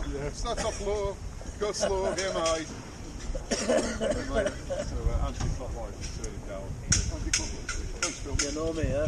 Yeah, start off low, go slow, game high. So anti-clockwise, just turn it down. Anti-clockwise. Thanks, Phil. You know me, yeah?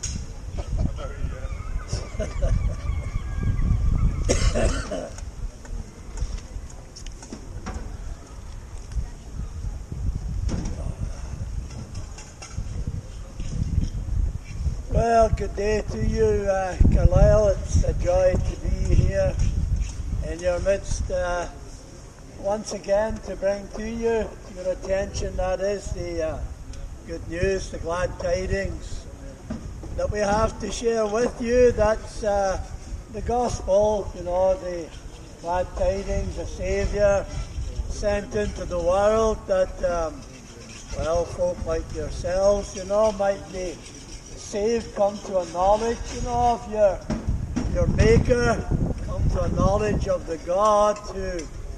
Well, good day to you, Carlisle. It's a joy to be here in your midst once again to bring to you your attention, that is the good news, the glad tidings that we have to share with you. That's the gospel, the glad tidings, the Saviour sent into the world that, folk like yourselves, might be saved, come to a knowledge, of your Maker, come to a knowledge of the God who,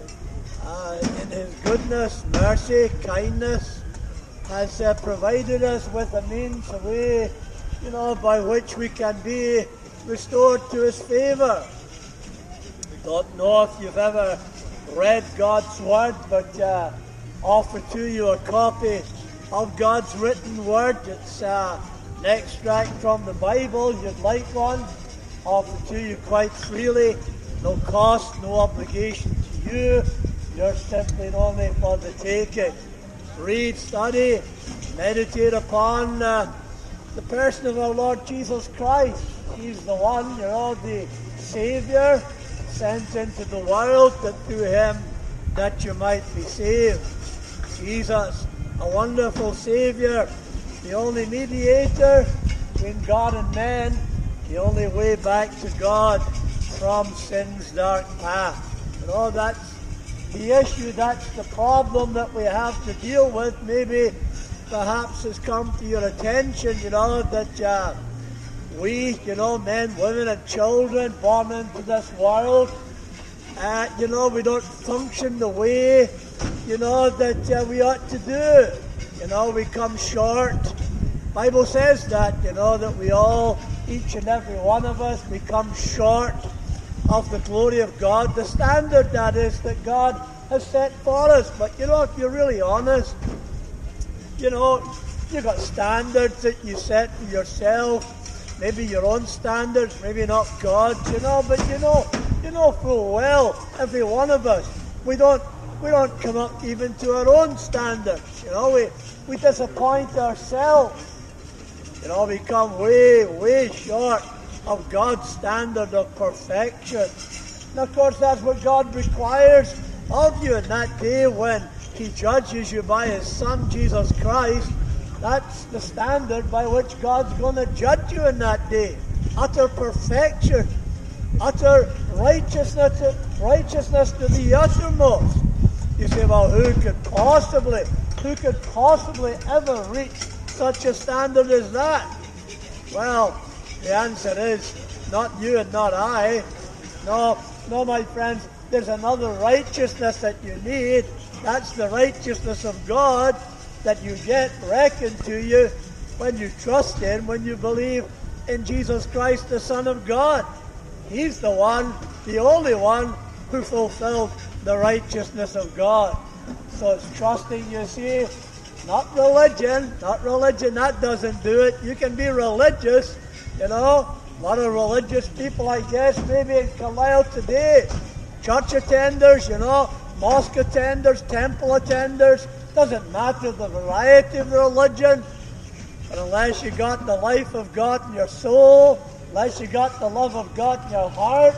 in His goodness, mercy, kindness, has provided us with a means, a way, by which we can be restored to His favour. Don't know if you've ever read God's Word, but offer to you a copy of God's written Word. It's an extract from the Bible. You'd like one? Offer to you quite freely. No cost, no obligation to you. You're simply and only for the taking. Read, study, meditate upon the person of our Lord Jesus Christ. He's the one, the Saviour sent into the world, that through Him that you might be saved. Jesus, a wonderful Saviour, the only mediator between God and men, the only way back to God from sin's dark path. That's the issue, that's the problem that we have to deal with. Maybe perhaps has come to your attention, that we, men, women and children born into this world, we don't function the way, that we ought to do. We come short. Bible says that, that we all, each and every one of us, we come short of the glory of God, the standard that is that God has set for us. But if you're really honest, you've got standards that you set for yourself, maybe your own standards, maybe not God's, but full well, every one of us, we don't come up even to our own standards. We disappoint ourselves. We come way, way short of God's standard of perfection. And of course, that's what God requires of you in that day when He judges you by His Son, Jesus Christ. That's the standard by which God's going to judge you in that day. Utter perfection, utter righteousness to the uttermost. You say, well, who could possibly ever reach such a standard as that? Well, the answer is not you and not I. No, my friends, there's another righteousness that you need. That's the righteousness of God that you get reckoned to you when you trust in, when you believe in Jesus Christ, the Son of God. He's the one, the only one, who fulfilled the righteousness of God. So it's trusting, you see, not religion, that doesn't do it. You can be religious, a lot of religious people, I guess, maybe in Carlisle today. Church attenders, mosque attenders, temple attenders, doesn't matter the variety of religion, but unless you got the life of God in your soul, unless you got the love of God in your heart,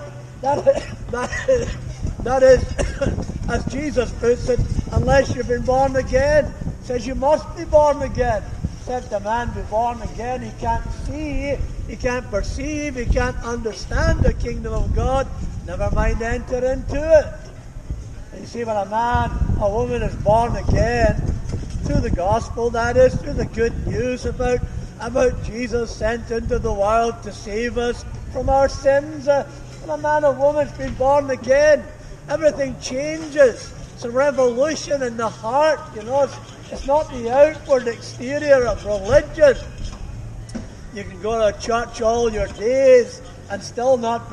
that is, as Jesus puts it, unless you've been born again. Says you must be born again. Except a man be born again, he can't see, he can't perceive, he can't understand the kingdom of God, never mind enter into it. And you see, when a woman is born again, through the gospel, that is, through the good news about Jesus sent into the world to save us from our sins, when a man or woman's been born again, everything changes. It's a revolution in the heart, It's not the outward exterior of religion. You can go to church all your days and still not be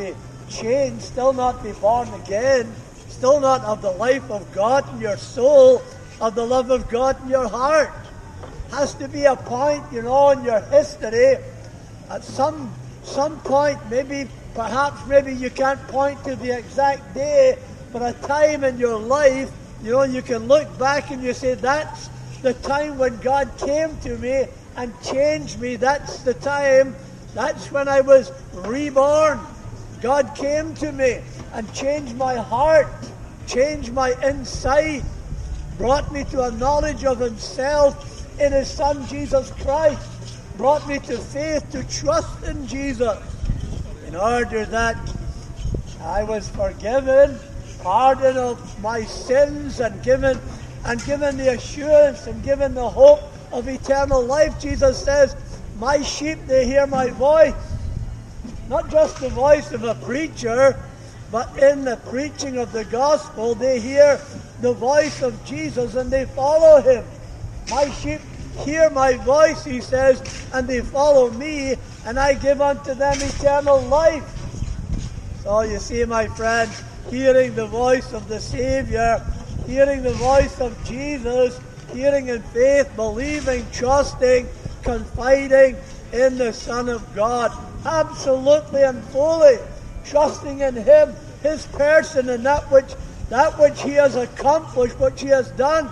changed, still not be born again, still not have the life of God in your soul, of the love of God in your heart. Has to be a point, in your history. At some point, perhaps you can't point to the exact day, but a time in your life, you can look back and you say, that's the time when God came to me and changed me. That's the time. That's when I was reborn. God came to me and changed my heart, changed my inside, brought me to a knowledge of himself in his Son Jesus Christ, brought me to faith, to trust in Jesus, in order that I was forgiven, pardon of my sins, and given the assurance and given the hope of eternal life. Jesus says, my sheep, they hear my voice. Not just the voice of a preacher, but in the preaching of the gospel, they hear the voice of Jesus and they follow him. My sheep hear my voice, he says, and they follow me, and I give unto them eternal life. So you see, my friends, hearing the voice of the Savior, hearing the voice of Jesus, hearing in faith, believing, trusting, confiding in the Son of God, absolutely and fully trusting in him, his person, and that which he has accomplished, what he has done.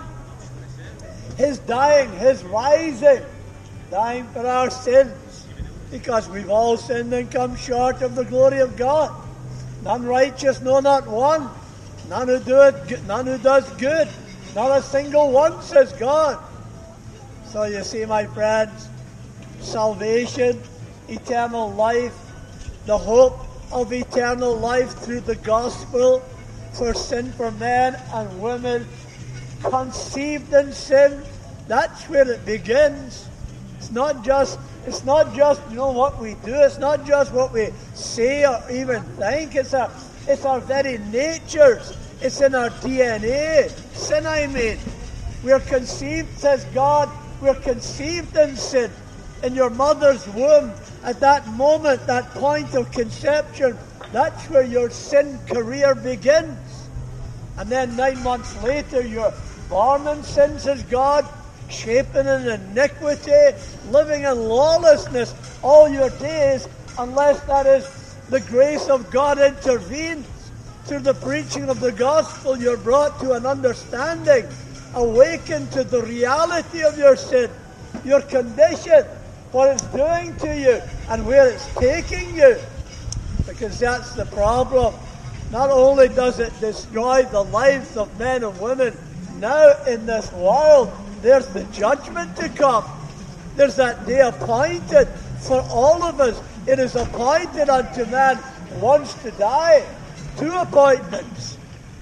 His dying, his rising, dying for our sins, because we've all sinned and come short of the glory of God. None righteous, no, not one. None who does good. Not a single one, says God. So you see, my friends, salvation, eternal life, the hope of eternal life through the gospel for sin, for men and women conceived in sin. That's where it begins. It's not just what we do. It's not just what we say or even think. It's our very natures. It's in our DNA. Sin, I mean. We're conceived, says God, we're conceived in sin. In your mother's womb, at that moment, that point of conception, that's where your sin career begins. And then 9 months later, you're born in sin, says God, shapen in iniquity, living in lawlessness all your days, unless that is the grace of God intervenes. Through the preaching of the gospel, you're brought to an understanding, awakened to the reality of your sin, your condition, what it's doing to you, and where it's taking you. Because that's the problem. Not only does it destroy the lives of men and women now in this world, there's the judgment to come. There's that day appointed for all of us. It is appointed unto man once to die. 2 appointments.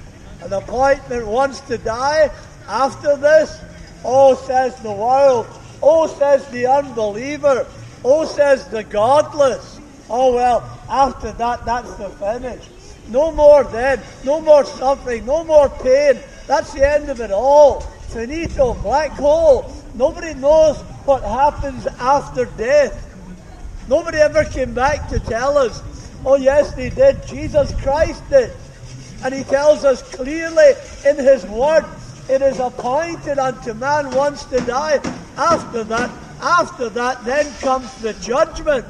An appointment once to die. After this, oh, says the world. Oh, says the unbeliever. Oh, says the godless. Oh, well, after that, that's the finish. No more then. No more suffering. No more pain. That's the end of it all. Finito, black hole. Nobody knows what happens after death. Nobody ever came back to tell us. Oh yes, they did. Jesus Christ did. And he tells us clearly in his word, it is appointed unto man once to die. After that, then comes the judgment.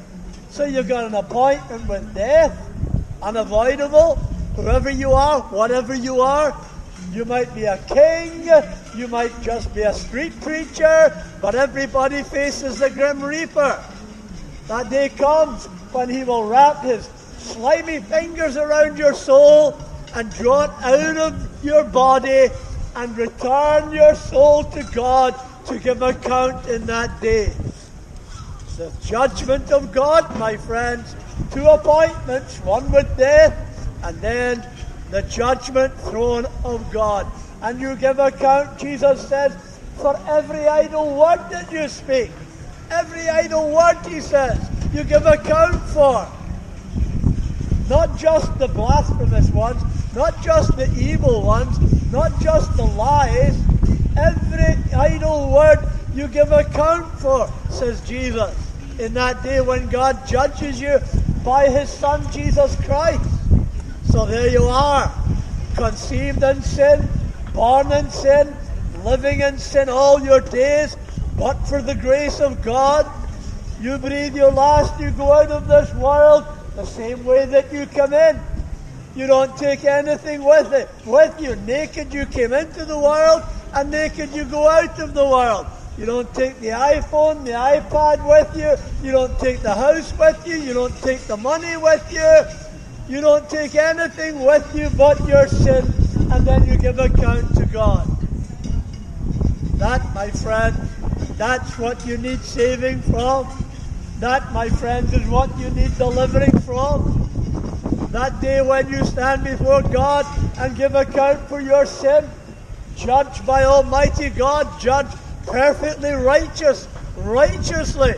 So you've got an appointment with death, unavoidable. Whoever you are, whatever you are, you might be a king, you might just be a street preacher, but everybody faces the grim reaper. That day comes when he will wrap his slimy fingers around your soul and draw it out of your body and return your soul to God to give account in that day. The judgment of God, my friends, 2 appointments, one with death and then the judgment throne of God. And you give account, Jesus says, for every idle word that you speak. Every idle word, he says, you give account for. Not just the blasphemous ones, not just the evil ones, not just the lies. Every idle word you give account for, says Jesus. In that day when God judges you by his Son Jesus Christ. So there you are, conceived in sin, born in sin, living in sin all your days, but for the grace of God, you breathe your last, you go out of this world the same way that you come in. You don't take anything with you. Naked you came into the world, and naked you go out of the world. You don't take the iPhone, the iPad with you. You don't take the house with you. You don't take the money with you. You don't take anything with you but your sin, and then you give account to God. That, my friend, that's what you need saving from. That, my friends, is what you need delivering from. That day when you stand before God and give account for your sin, judged by Almighty God, judged perfectly righteously.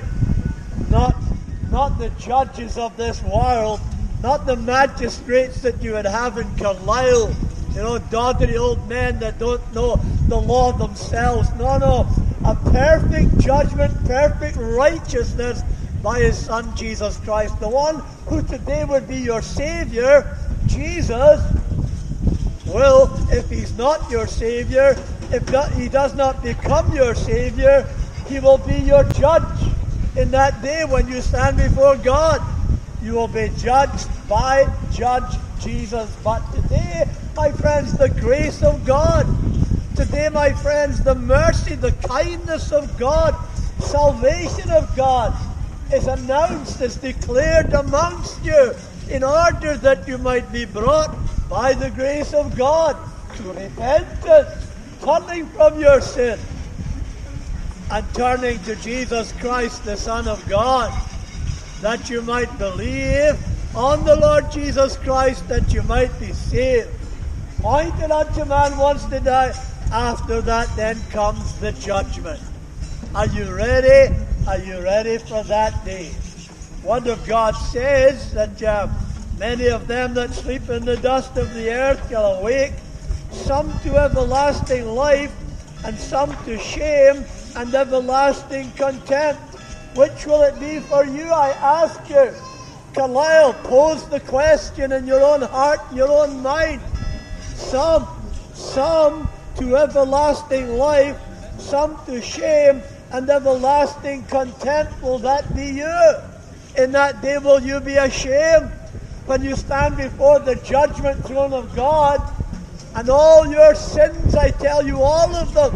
Not the judges of this world, not the magistrates that you would have in Carlisle, doddery old men that don't know the law themselves. No, a perfect judgment, perfect righteousness by his Son Jesus Christ, the one who today would be your Savior. Jesus will, if he's not your Savior, if he does not become your Savior, he will be your judge. In that day when you stand before God, you will be judged by Judge Jesus. But today, my friends, the grace of God, today, my friends, the mercy, the kindness of God, salvation of God is announced, is declared amongst you, in order that you might be brought by the grace of God to repentance, turning from your sin and turning to Jesus Christ, the Son of God, that you might believe on the Lord Jesus Christ, that you might be saved. Appointed unto man once to die, after that then comes the judgment. Are you ready? Are you ready for that day? Word of God says that many of them that sleep in the dust of the earth shall awake, some to everlasting life, and some to shame and everlasting contempt. Which will it be for you, I ask you? Carlisle, pose the question in your own heart, in your own mind. Some to everlasting life, some to shame and everlasting contempt. Will that be you? In that day will you be ashamed when you stand before the judgment throne of God, and all your sins, I tell you, all of them,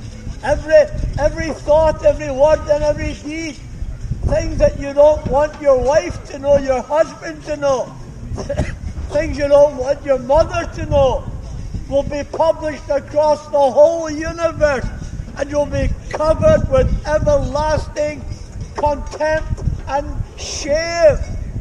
every thought, every word, and every deed, things that you don't want your wife to know, your husband to know, things you don't want your mother to know, will be published across the whole universe, and you'll be covered with everlasting contempt and shame.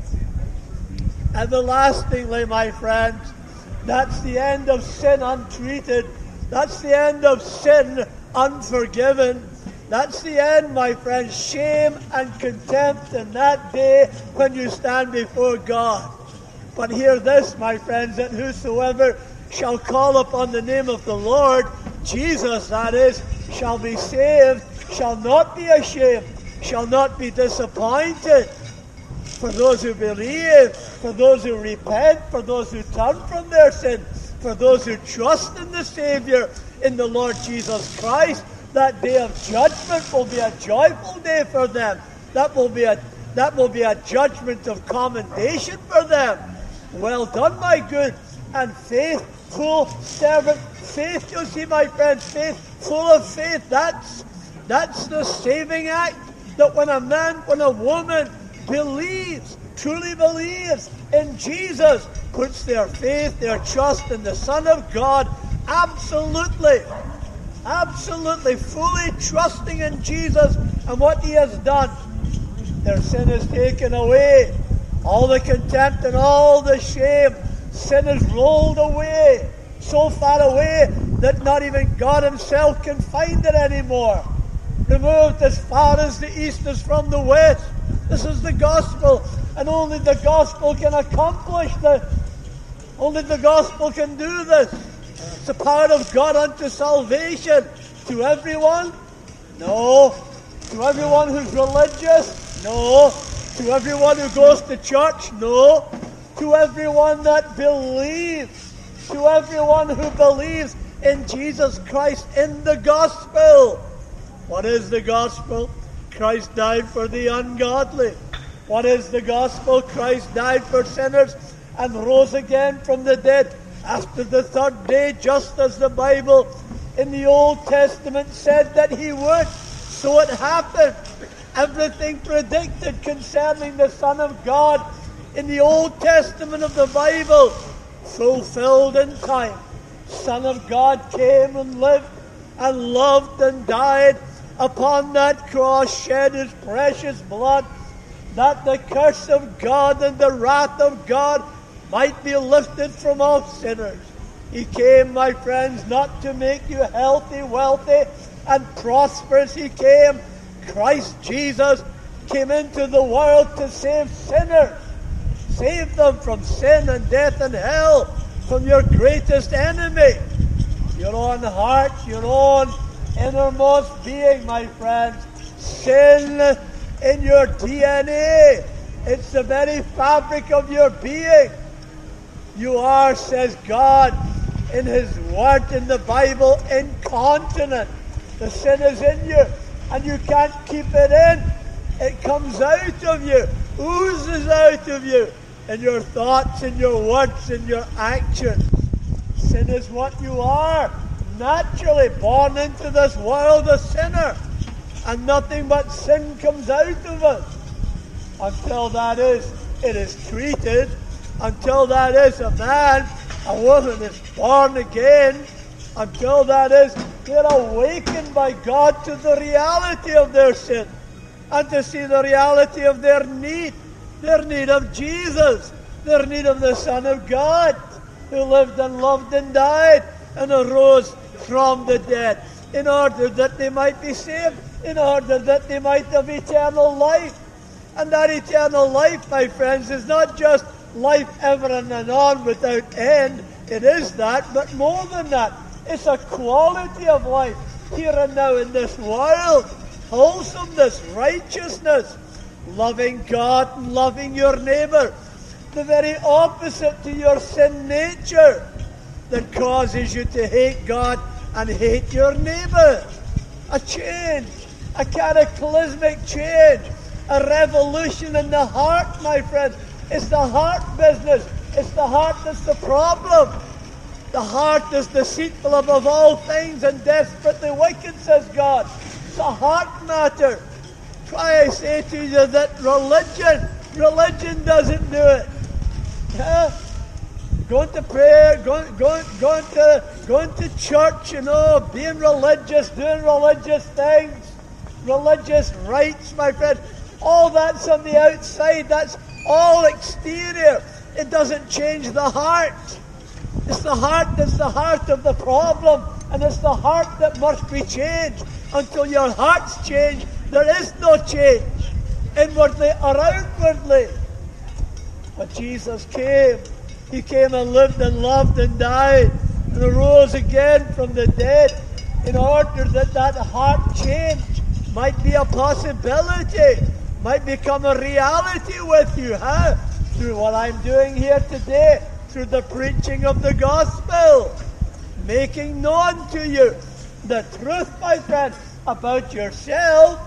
Everlastingly, my friends, that's the end of sin untreated. That's the end of sin unforgiven. That's the end, my friends, shame and contempt in that day when you stand before God. But hear this, my friends, that whosoever shall call upon the name of the Lord, Jesus that is, shall be saved, shall not be ashamed, shall not be disappointed. For those who believe, for those who repent, for those who turn from their sin, for those who trust in the Savior, in the Lord Jesus Christ, that day of judgment will be a joyful day for them. That will be a judgment of commendation for them. Well done, my good and faithful servant. Faith, you see, my friends, faith, full of faith. That's the saving act. That when a man, when a woman believes, truly believes in Jesus, puts their faith, their trust in the Son of God, absolutely, fully trusting in Jesus and what he has done, their sin is taken away. All the contempt and all the shame, sin is rolled away, so far away that not even God himself can find it anymore. Removed as far as the east is from the west. This is the gospel, and only the gospel can accomplish this. Only the gospel can do this. It's the power of God unto salvation. To everyone? No. To everyone who's religious? No. To everyone who goes to church? No. To everyone that believes. To everyone who believes in Jesus Christ, in the gospel. What is the gospel? Christ died for the ungodly. What is the gospel? Christ died for sinners and rose again from the dead after the third day, just as the Bible in the Old Testament said that he would. So it happened. Everything predicted concerning the Son of God in the Old Testament of the Bible fulfilled in time. Son of God came and lived and loved and died upon that cross, shed his precious blood, that the curse of God and the wrath of God might be lifted from all sinners. He came, my friends, not to make you healthy, wealthy, and prosperous. He came, Christ Jesus came into the world to save sinners. Save them from sin and death and hell, from your greatest enemy, your own heart, your own innermost being, my friends. Sin in your DNA. It's the very fabric of your being. You are, says God in his word in the Bible, incontinent. The sin is in you, and you can't keep it in. It comes out of you, oozes out of you, in your thoughts, in your words, in your actions. Sin is what you are, naturally born into this world a sinner, and nothing but sin comes out of us. Until that is, it is treated. Until that is, a man, a woman is born again. Until that is, they're awakened by God to the reality of their sin, and to see the reality of their need of Jesus, their need of the Son of God, who lived and loved and died and arose from the dead, in order that they might be saved, in order that they might have eternal life. And that eternal life, my friends, is not just life ever and anon without end. It is that, but more than that. It's a quality of life here and now in this world. Wholesomeness, righteousness, loving God and loving your neighbor. The very opposite to your sin nature that causes you to hate God and hate your neighbor. A change, a cataclysmic change, a revolution in the heart, my friends. It's the heart business. It's the heart that's the problem. The heart is deceitful above all things and desperately wicked, says God. It's a heart matter. Try, I say to you, that religion doesn't do it. Yeah? Going to prayer, going to church, being religious, doing religious things, religious rites, my friend. All that's on the outside. That's all exterior. It doesn't change the heart. It's the heart that's the heart of the problem, and it's the heart that must be changed. Until your heart's changed, there is no change, inwardly or outwardly. But Jesus came. He came and lived and loved and died and arose again from the dead in order that that heart change might be a possibility, might become a reality with you, through what I'm doing here today, through the preaching of the gospel, making known to you the truth, my friend, about yourself,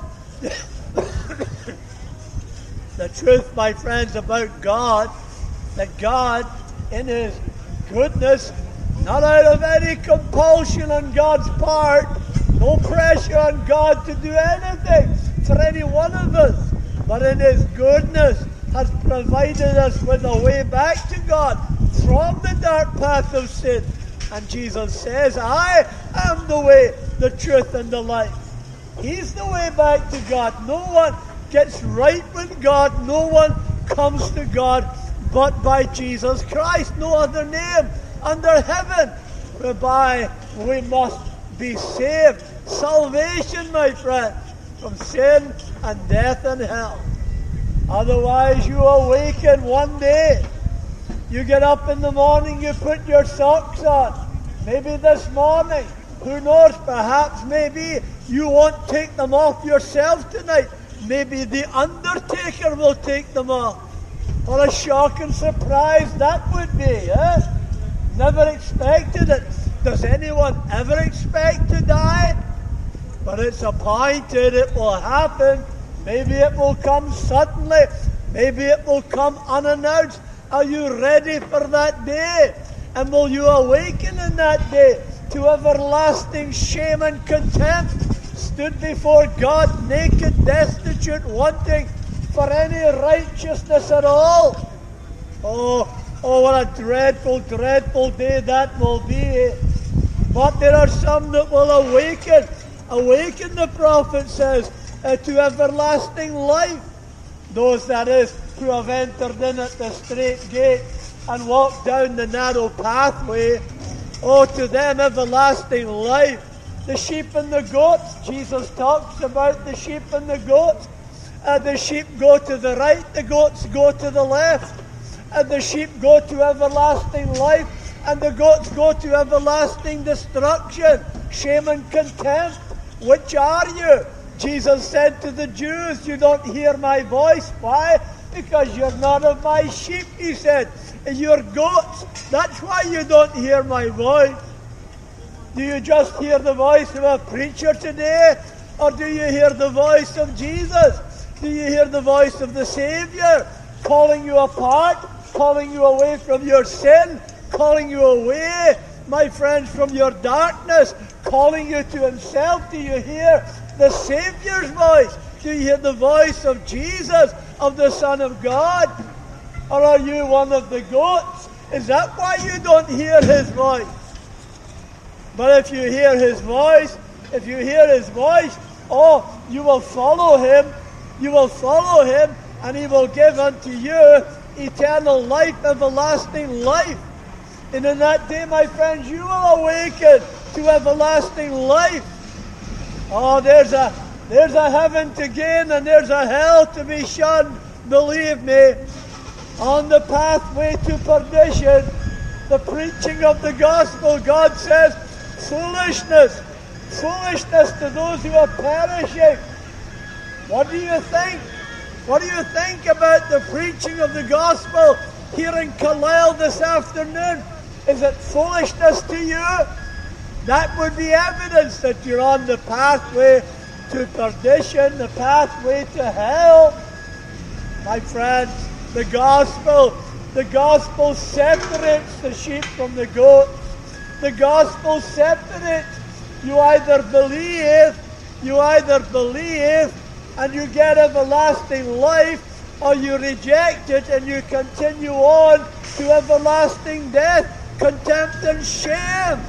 the truth, my friends, about God, that God, in his goodness, not out of any compulsion on God's part, no pressure on God to do anything for any one of us, but in his goodness has provided us with a way back to God from the dark path of sin. And Jesus says, I am the way, the truth, and the life. He's the way back to God. No one gets right with God. No one comes to God but by Jesus Christ. No other name under heaven whereby we must be saved. Salvation, my friend, from sin and death and hell. Otherwise, you awaken one day. You get up in the morning, you put your socks on. Maybe this morning, who knows, perhaps, maybe you won't take them off yourself tonight. maybe the undertaker will take them all. What a shock and surprise that would be, eh? Never expected it. Does anyone ever expect to die? But it's appointed, it will happen. Maybe it will come suddenly. Maybe it will come unannounced. Are you ready for that day? And will you awaken in that day to everlasting shame and contempt? Stood before God naked, destitute, wanting for any righteousness at all. Oh, what a dreadful, dreadful day that will be. But there are some that will awaken. Awaken, the prophet says, to everlasting life. Those, that is, who have entered in at the straight gate and walked down the narrow pathway. Oh, to them everlasting life. The sheep and the goats. Jesus talks about the sheep and the goats. The sheep go to the right, the goats go to the left. And the sheep go to everlasting life, and the goats go to everlasting destruction, shame and contempt. Which are you? Jesus said to the Jews, you don't hear my voice. Why? Because you're not of my sheep, he said. You're goats. That's why you don't hear my voice. Do you just hear the voice of a preacher today? Or do you hear the voice of Jesus? Do you hear the voice of the Savior calling you apart, calling you away from your sin, calling you away, my friends, from your darkness, calling you to himself? Do you hear the Savior's voice? Do you hear the voice of Jesus, of the Son of God? Or are you one of the goats? Is that why you don't hear his voice? But if you hear his voice, oh, you will follow him. You will follow him, and he will give unto you eternal life, everlasting life. And in that day, my friends, you will awaken to everlasting life. Oh, there's a heaven to gain, and there's a hell to be shunned. Believe me. On the pathway to perdition, the preaching of the gospel, God says, foolishness to those who are perishing. What do you think? What do you think about the preaching of the gospel here in Carlisle this afternoon? Is it foolishness to you? That would be evidence that you're on the pathway to perdition, the pathway to hell. My friends, the gospel separates the sheep from the goats. The gospel separates. You either believe and you get everlasting life, or you reject it and you continue on to everlasting death, contempt and shame.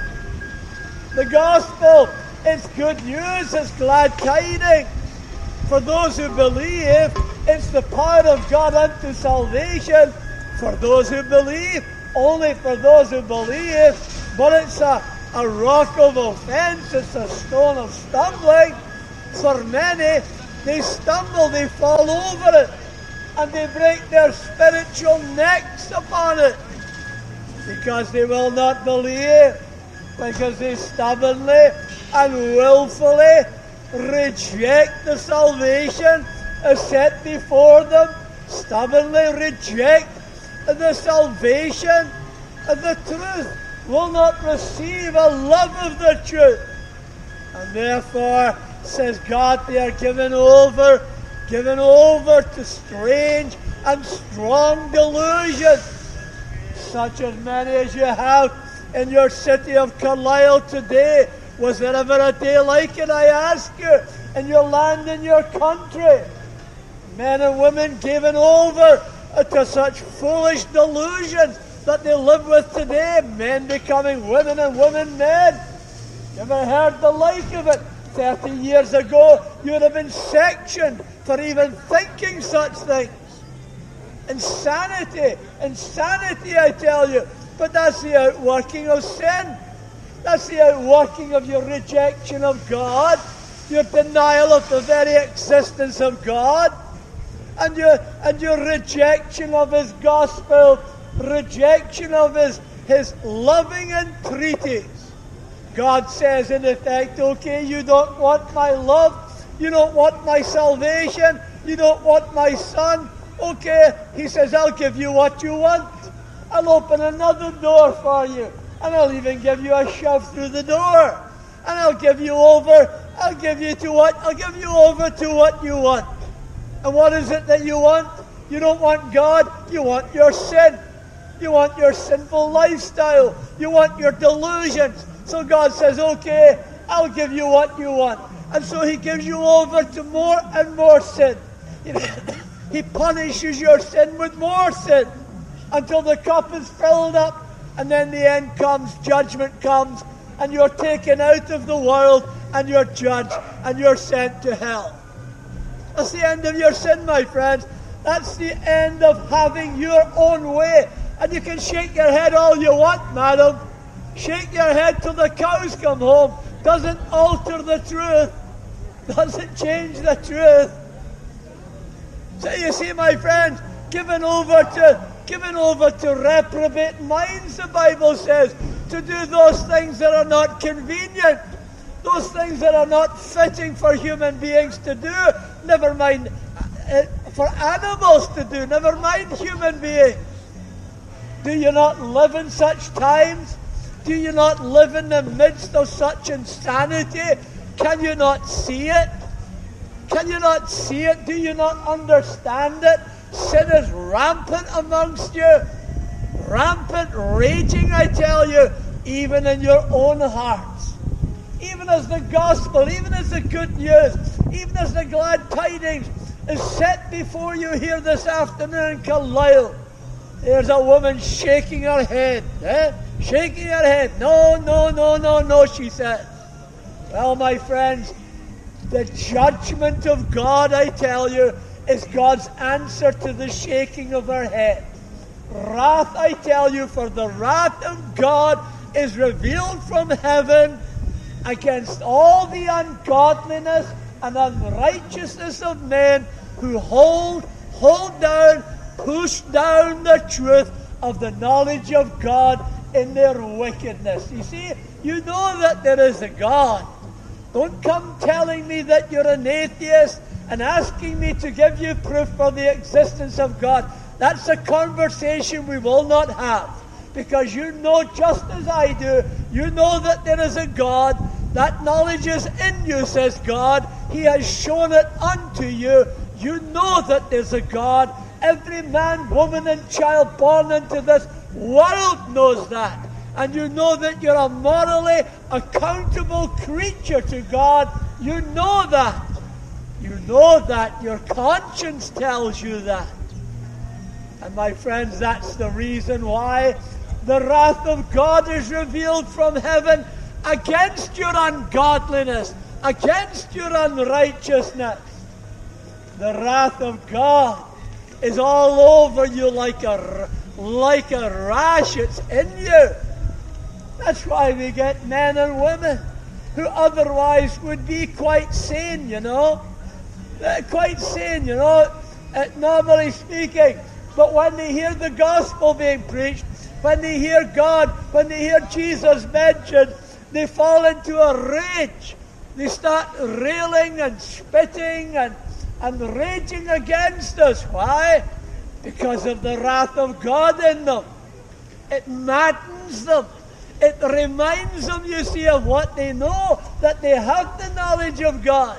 The gospel, it's good news, it's glad tidings. For those who believe, it's the power of God unto salvation. For those who believe, only for those who believe. But it's a rock of offense, it's a stone of stumbling. For many, they stumble, they fall over it, and they break their spiritual necks upon it, because they will not believe, because they stubbornly and willfully reject the salvation set before them, stubbornly reject the salvation of the truth, will not receive a love of the truth. And therefore, says God, they are given over to strange and strong delusions, such as many as you have in your city of Carlisle today. Was there ever a day like it, I ask you, in your land, in your country? Men and women given over to such foolish delusions that they live with today, men becoming women and women men. You ever heard the like of it? 30 years ago, you would have been sectioned for even thinking such things. Insanity, I tell you. But that's the outworking of sin. That's the outworking of your rejection of God, your denial of the very existence of God, and your rejection of his gospel, rejection of his loving entreaties. God says, in effect, okay, you don't want my love, You don't want my salvation? You don't want my son? Okay, he says, I'll give you what you want. I'll open another door for you. And I'll even give you a shove through the door. And I'll give you over. I'll give you over to what you want. And what is it that you want? You don't want God. You want your sin. You want your sinful lifestyle. You want your delusions. So God says, okay, I'll give you what you want. And so he gives you over to more and more sin. He punishes your sin with more sin until the cup is filled up. And then the end comes, judgment comes, and you're taken out of the world, and you're judged, and you're sent to hell. That's the end of your sin, my friends. That's the end of having your own way. And you can shake your head all you want, madam. Shake your head till the cows come home. Doesn't alter the truth. Doesn't change the truth. So you see, my friends, given over to reprobate minds, the Bible says, to do those things that are not convenient, those things that are not fitting for human beings to do, never mind for animals to do, never mind human beings. Do you not live in such times? Do you not live in the midst of such insanity? Can you not see it? Can you not see it? Do you not understand it? Sin is rampant amongst you. Rampant, raging, I tell you, even in your own hearts. Even as the gospel, even as the good news, even as the glad tidings is set before you here this afternoon in Carlisle, there's a woman shaking her head. Shaking her head. No, she said. Well, my friends, the judgment of God, I tell you, is God's answer to the shaking of her head. Wrath, I tell you, for the wrath of God is revealed from heaven against all the ungodliness and unrighteousness of men who push down the truth of the knowledge of God in their wickedness. You see, you know that there is a God. Don't come telling me that you're an atheist and asking me to give you proof for the existence of God. That's a conversation we will not have, because you know just as I do, you know that there is a God. That knowledge is in you, says God. He has shown it unto you. You know that there's a God. Every man, woman, and child born into this world knows that. And you know that you're a morally accountable creature to God. You know that. You know that. Your conscience tells you that. And my friends, that's the reason why the wrath of God is revealed from heaven against your ungodliness, against your unrighteousness. The wrath of God is all over you like a rash. It's in you. That's why we get men and women who otherwise would be quite sane, quite sane, normally speaking. But when they hear the gospel being preached, when they hear God, when they hear Jesus mentioned, they fall into a rage. They start railing and spitting and raging against us. Why? Because of the wrath of God in them. It maddens them. It reminds them, you see, of what they know, that they have the knowledge of God.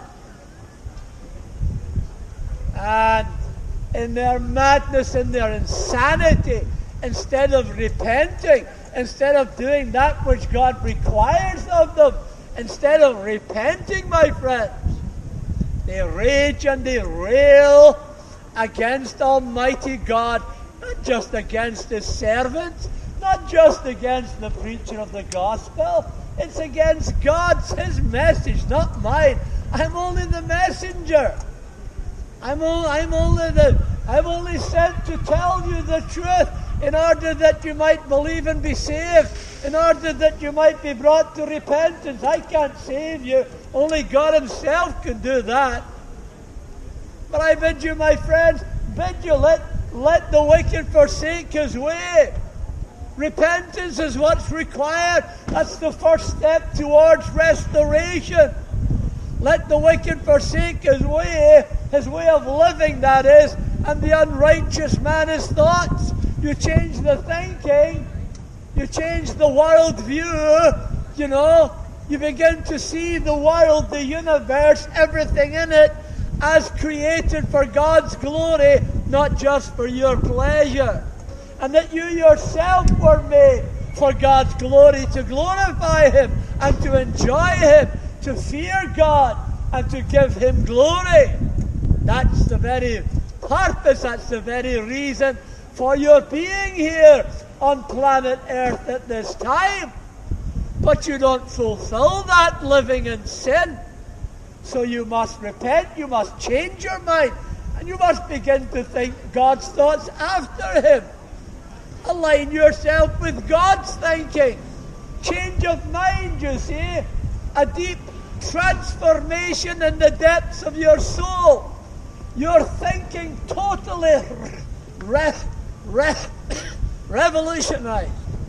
And in their madness, in their insanity, instead of repenting, instead of doing that which God requires of them, instead of repenting, my friends, they rage and they rail against Almighty God, not just against His servants, not just against the preacher of the gospel. It's against God's, His message, not mine. I'm only the messenger. I'm only sent to tell you the truth in order that you might believe and be saved, in order that you might be brought to repentance. I can't save you. Only God Himself can do that. But I bid you, my friends, let the wicked forsake his way. Repentance is what's required. That's the first step towards restoration. Let the wicked forsake his way of living, that is, and the unrighteous man his thoughts. You change the thinking, you change the world view, you begin to see the world, the universe, everything in it, as created for God's glory, not just for your pleasure. And that you yourself were made for God's glory, to glorify Him and to enjoy Him, to fear God and to give Him glory. That's the very purpose, that's the very reason for your being here on planet Earth at this time. But you don't fulfill that living in sin. So you must repent, you must change your mind, and you must begin to think God's thoughts after Him. Align yourself with God's thinking. Change of mind, you see. A deep transformation in the depths of your soul. Your thinking totally revolutionized.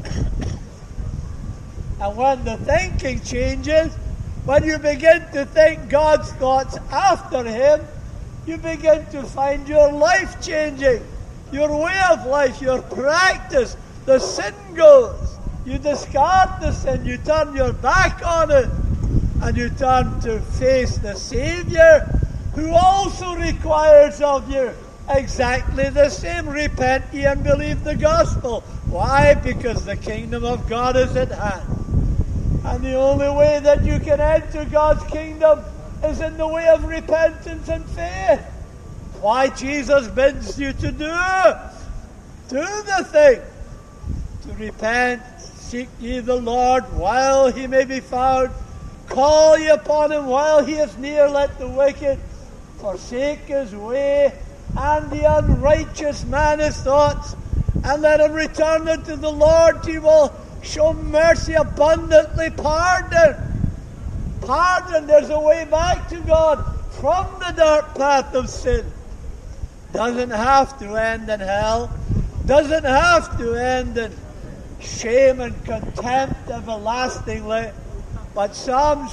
And when the thinking changes, when you begin to think God's thoughts after Him, you begin to find your life changing, your way of life, your practice. The sin goes. You discard the sin, you turn your back on it, and you turn to face the Savior, who also requires of you exactly the same. Repent ye and believe the gospel. Why? Because the kingdom of God is at hand. And the only way that you can enter God's kingdom is in the way of repentance and faith. Why Jesus bids you to do the thing. To repent, seek ye the Lord while He may be found. Call ye upon Him while He is near. Let the wicked forsake his way, and the unrighteous man his thoughts, and let him return unto the Lord. He will show mercy abundantly. Pardon. There's a way back to God from the dark path of sin. Doesn't have to end in hell. Doesn't have to end in shame and contempt everlastingly. But some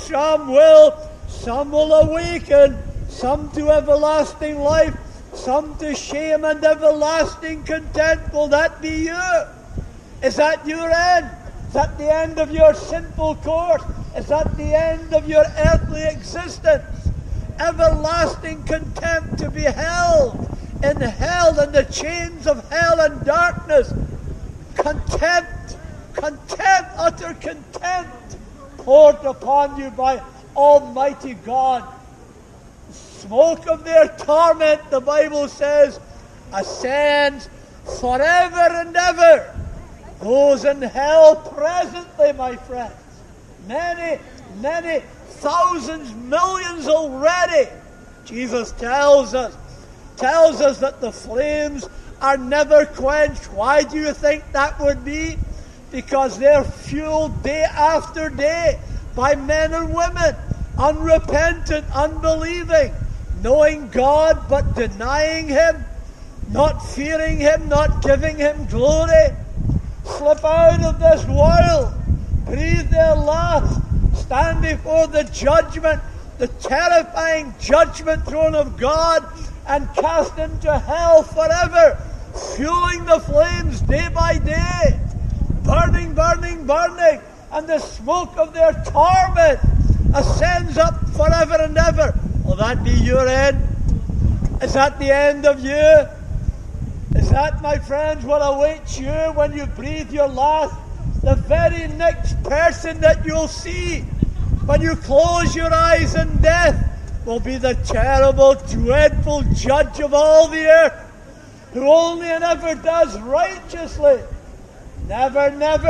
will awaken. Some to everlasting life. Some to shame and everlasting contempt. Will that be you? Is that your end? Is that the end of your sinful course? Is that the end of your earthly existence? Everlasting contempt to be held in hell, in the chains of hell and darkness. Contempt, utter contempt poured upon you by Almighty God. Smoke of their torment, the Bible says, ascends forever and ever. Those in hell presently, my friends, many thousands, millions already. Jesus tells us that the flames are never quenched. Why do you think that would be? Because they're fueled day after day by men and women, unrepentant, unbelieving, knowing God but denying Him, not fearing Him, not giving Him glory. Slip out of this world, breathe their last, stand before the judgment, the terrifying judgment throne of God, and cast into hell forever, fueling the flames day by day, burning, and the smoke of their torment ascends up forever and ever. Will that be your end? Is that the end of you? Is that, my friends, what awaits you when you breathe your last? The very next person that you'll see when you close your eyes in death will be the terrible, dreadful judge of all the earth, who only and ever does righteously. Never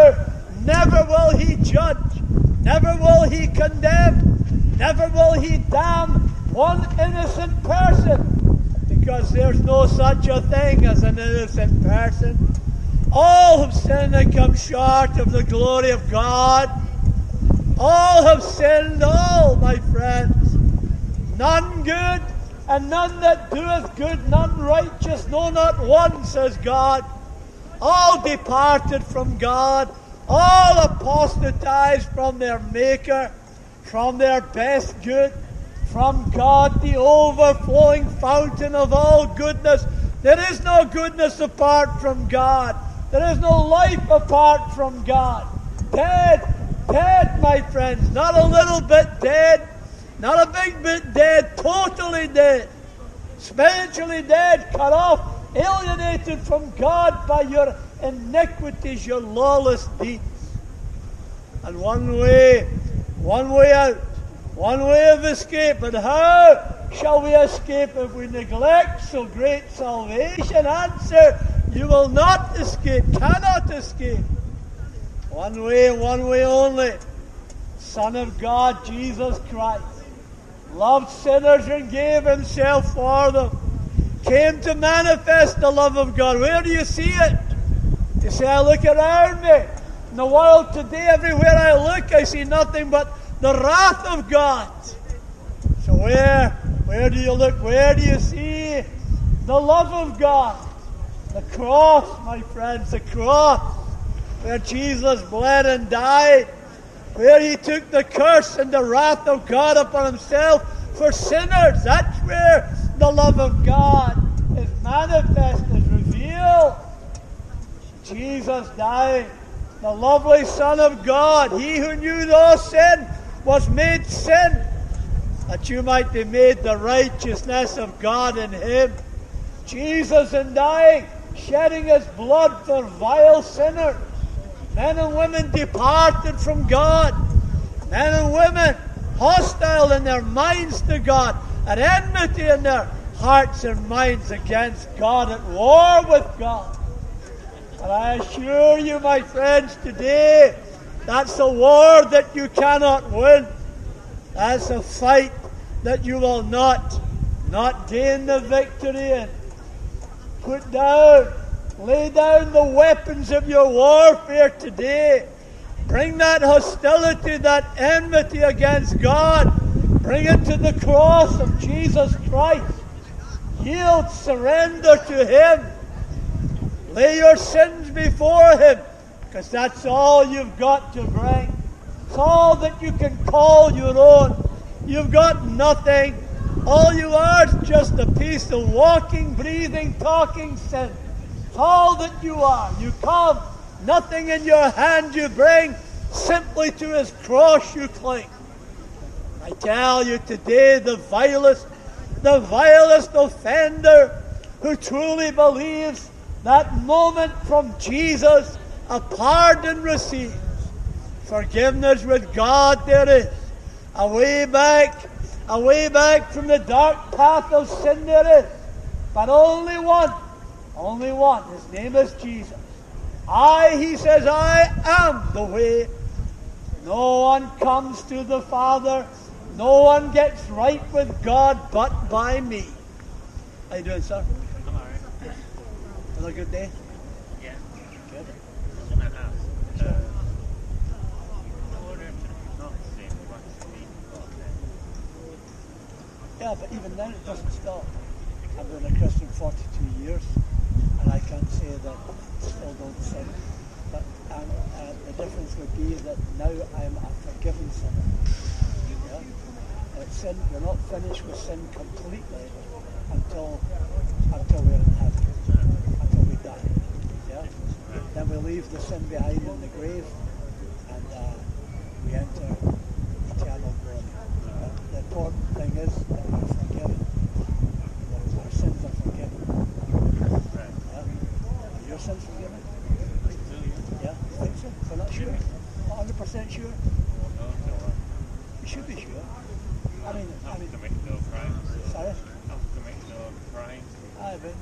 will He judge. Never will He condemn. Never will He damn one innocent person. Because there's no such a thing as an innocent person. All have sinned and come short of the glory of God. All have sinned, all, my friends. None good, and none that doeth good, none righteous, no, not one, says God. All departed from God, all apostatized from their Maker, from their best good, from God, the overflowing fountain of all goodness. There is no goodness apart from God. There is no life apart from God. Dead, my friends. Not a little bit dead. Not a big bit dead. Totally dead. Spiritually dead. Cut off. Alienated from God by your iniquities, your lawless deeds. And one way out. One way of escape. And how shall we escape if we neglect so great salvation? Answer, you will not escape, cannot escape. One way only. Son of God, Jesus Christ, loved sinners and gave himself for them. Came to manifest the love of God. Where do you see it? You say, I look around me. In the world today, everywhere I look, I see nothing but the wrath of God. So where do you look? Where do you see the love of God? The cross, my friends, the cross, where Jesus bled and died, where he took the curse and the wrath of God upon himself for sinners. That's where the love of God is manifest, is revealed. Jesus died, the lovely Son of God, he who knew no sin, was made sin, that you might be made the righteousness of God in him. Jesus in dying, shedding his blood for vile sinners. Men and women departed from God. Men and women hostile in their minds to God, at enmity in their hearts and minds against God, at war with God. And I assure you, my friends, today, that's a war that you cannot win. That's a fight that you will not gain the victory in. Lay down the weapons of your warfare today. Bring that hostility, that enmity against God. Bring it to the cross of Jesus Christ. Yield, surrender to him. Lay your sins before him, because that's all you've got to bring. It's all that you can call your own. You've got nothing. All you are is just a piece of walking, breathing, talking sin. It's all that you are. You come, nothing in your hand you bring, simply to his cross you cling. I tell you today, the vilest offender who truly believes that moment from Jesus, a pardon receives. Forgiveness with God there is. A way back from the dark path of sin there is. But only one. His name is Jesus. He says, I am the way. No one comes to the Father. No one gets right with God but by me. How you doing, sir? I'm alright. Had a good day? Yeah. Good. Just want to ask. I wonder if it's not the same. We want to be Yeah, but even then it doesn't stop. I've been a Christian 42 years, and I can't say that I still don't sin. But the difference would be that now I'm a forgiven sinner. Yeah? Sin, we're not finished with sin completely until we're in heaven, until we die. Yeah? Then we leave the sin behind in the grave, and we enter eternal glory. But the important thing is that we're forgiven. Our sins are forgiven. Yeah? Are your sins forgiven? Yeah, you think so? We're not sure? Not 100% sure? You should be sure. I mean, commit no crime. sorry? Not commit no crime. But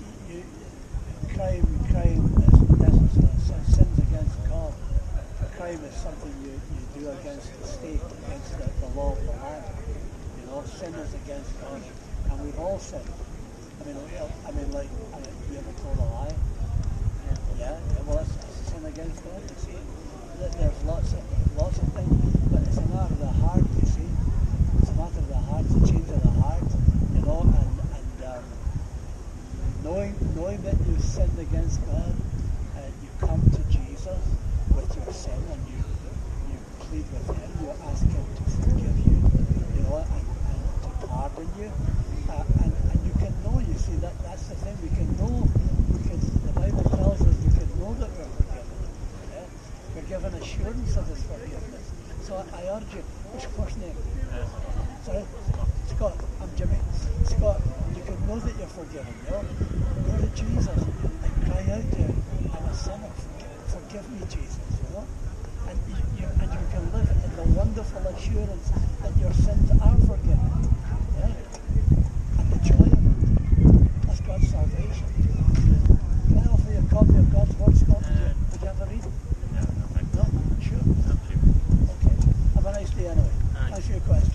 crime is sins against God. Crime is something you do against the state, against the law of the land. You know, sin is against God, and we've all sinned. You ever told a lie? Yeah. Well, that's a sin against God. You see, there's lots of things, but it's a matter of the heart. You see, it's a matter of the heart. It's a change of the heart. You know, and knowing that you've sinned against God, you come to Jesus with your sin and you plead with him, you ask him to forgive you, you know, and to forgiven you. And you can know, you see, that's the thing, we can know, the Bible tells us we can know that we're forgiven. Yeah? We're given assurance of his forgiveness. So I urge you, what's your first name? Sorry? Scott. I'm Jimmy. Scott, you can know that you're forgiven, you know? Go to Jesus and cry out to him, I'm a sinner, forgive me, Jesus, you know? And you can live in the wonderful assurance that your sins are forgiven. Yeah? And the joy of it. That's God's salvation. Can I offer you a copy of God's Word, Scott? Would you ever read it? No? Sure? Okay. Have a nice day anyway. Thanks for your question.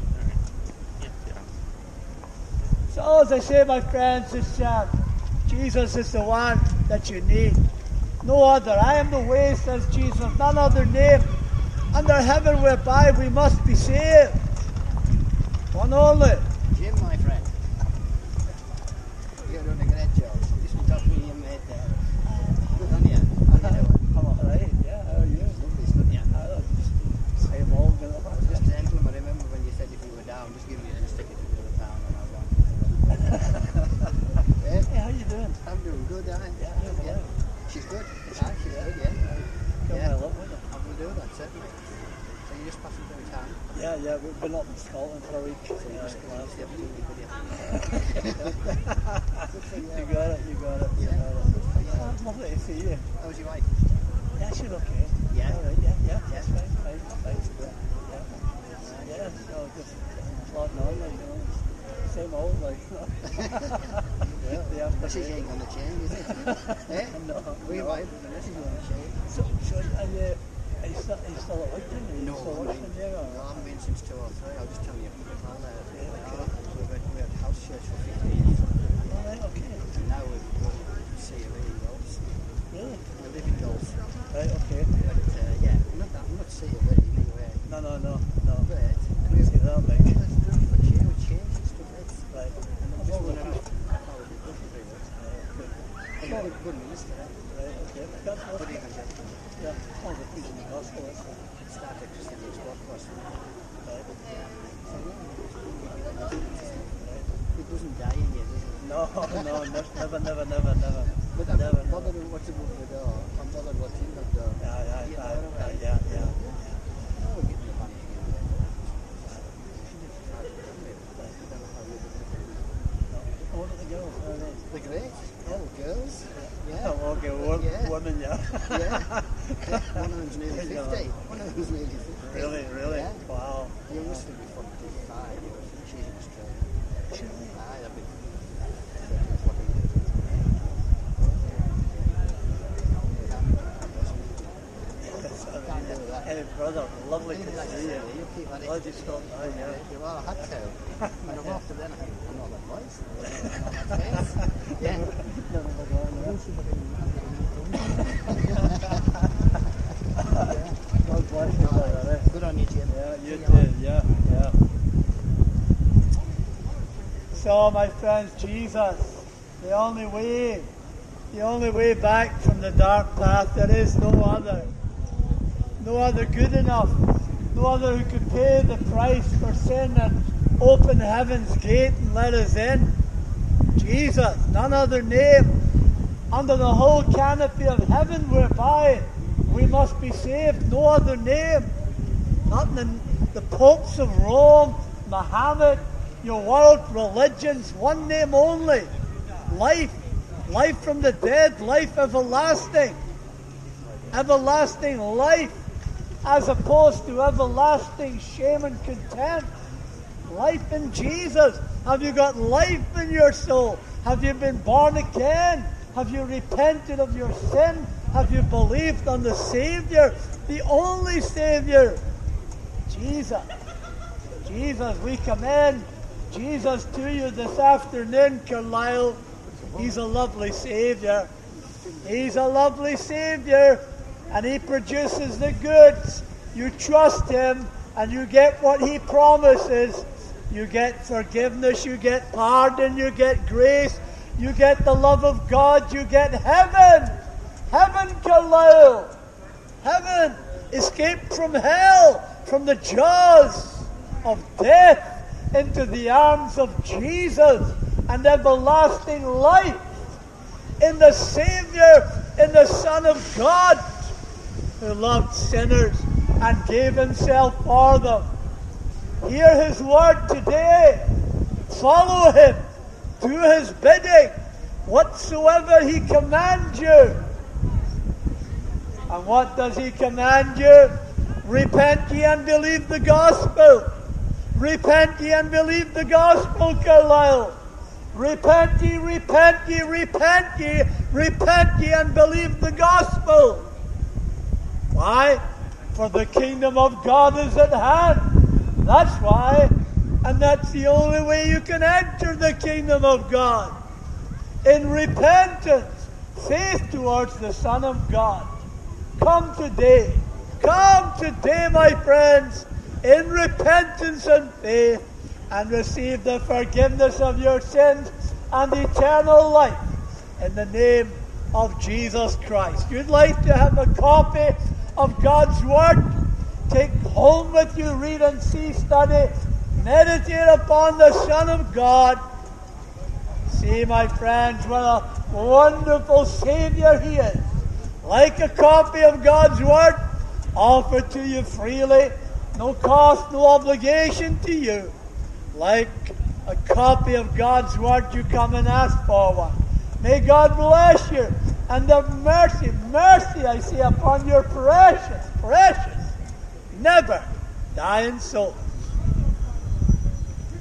So as I say, my friends, Jesus is the one that you need. No other. I am the way, says Jesus. None other name under heaven whereby we must be saved. One only. Jim, my friend, you're doing a great job. This will talk me your mate there. Good on you. How you doing? I'm alright. Yeah, how are you? Lovely stuff, yeah. Same old. Just gentleman, I remember when you said if you were down, just give me a stick it to the other town and I'll go. Hey, how you doing? I'm doing good, aren't I? Yeah. She's good. Aye, she's good, yeah. Yeah. Love with it. I will do that, certainly. So you're just passing through town? Yeah, we've been up in Scotland for a week. So You just yeah. the opportunity for you. You got it. Oh, it's lovely to see you. How's your wife? Yeah, she's okay. Yeah. All right, yeah. That's fine. Yeah, so just plodding on, like, you know, same old, like, yeah. This is ain't gonna change, is it? Eh? No. We're right, but this is gonna change. So are you still at Wigton? Are you No, still working there? no, I haven't been since 2 or 3. I'll just tell you. We had house church for 15 years. All right, okay. And now we're going to see a really Gulfs. Really? We live in Gulfs. Right, okay. But yeah, I'm not seeing a really anyway. No. But I can see that, like. it's good for change, we change and stuff. It's, Right. and I'm just wondering how we do it really. Good. Good minister, eh? Right, okay. That's Good what, evangelist. yeah. Oh, the preaching the gospel, isn't it? Started Christian Squad Cross. Right. It doesn't die in you, does it? No, never. But I'm Never, not bothered with what's above the door. I'm bothered what's in the door. Yeah. Oh, we're getting the money again. What are the girls? How are they? They're great. Oh, girls. Yeah. Oh, okay, Yeah. women, yeah. Yeah. One of them's nearly 50. One of them's nearly 50. Really? Yeah. Wow. You used to be 45. She's in Australia. Aye, that'd be 40 years. Can't do that. Hey, brother, lovely to Like I see say, you. you keep at it. Glad you stopped by, yeah. Well, I had to. And I'm after then, I know that voice. I know that face. Yeah. God bless you, brother. Good on you, Jim. Yeah, you did, yeah. So, my friends, Jesus, the only way back from the dark path, there is no other good enough, no other who could pay the price for sin and open heaven's gate and let us in. Jesus, none other name under the whole canopy of heaven whereby we must be saved, no other name. Not in the popes of Rome, Muhammad, your world religions, one name only. Life from the dead, life everlasting. Everlasting life, as opposed to everlasting shame and contempt. Life in Jesus. Have you got life in your soul? Have you been born again? Have you repented of your sin? Have you believed on the Savior, the only Savior? Jesus, we commend Jesus to you this afternoon, Carlisle. He's a lovely Savior. He's a lovely Savior, and He produces the goods. You trust Him, and you get what He promises. You get forgiveness, you get pardon, you get grace, you get the love of God, you get heaven. Heaven, Carlisle. Heaven. Escape from hell, from the jaws of death. into the arms of Jesus and everlasting life in the Savior, in the Son of God, who loved sinners and gave himself for them. Hear his word today. Follow him. Do his bidding, whatsoever he commands you. And what does he command you? Repent ye and believe the gospel. Repent ye and believe the gospel, Carlisle. Repent ye, repent ye, repent ye, repent ye and believe the gospel. Why? For the kingdom of God is at hand. That's why. And that's the only way you can enter the kingdom of God. In repentance, faith towards the Son of God. Come today. Come today, my friends, in repentance and faith, and receive the forgiveness of your sins and eternal life in the name of Jesus Christ. You'd like to have a copy of God's Word? Take home with you, read and see, study, meditate upon the Son of God. See, my friends, what a wonderful Savior he is. Like a copy of God's Word, offered to you freely, no cost, no obligation to you. Like a copy of God's Word, you come and ask for one. May God bless you and have mercy, mercy, I say, upon your precious, never dying soul.